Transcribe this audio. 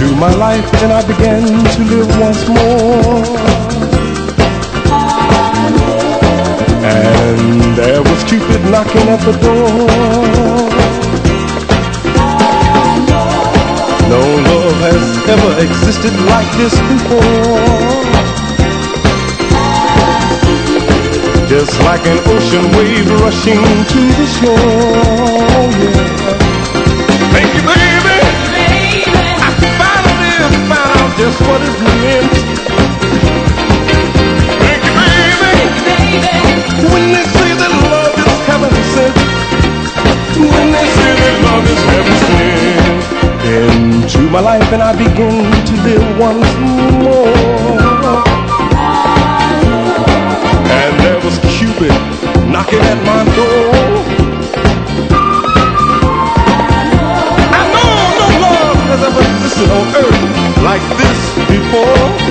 my life and I began to live once more. And there was Cupid knocking at the door. No love has ever existed like this before. Just like an ocean wave rushing to the shore. Yeah. Thank you, baby. I finally found out just what it meant. Thank you, baby. When they say that love is heaven sent. When they say that love is heaven sent. Into my life and I begin to live once more. And there was Cupid knocking at my door. I know no love has ever existed on earth like this before.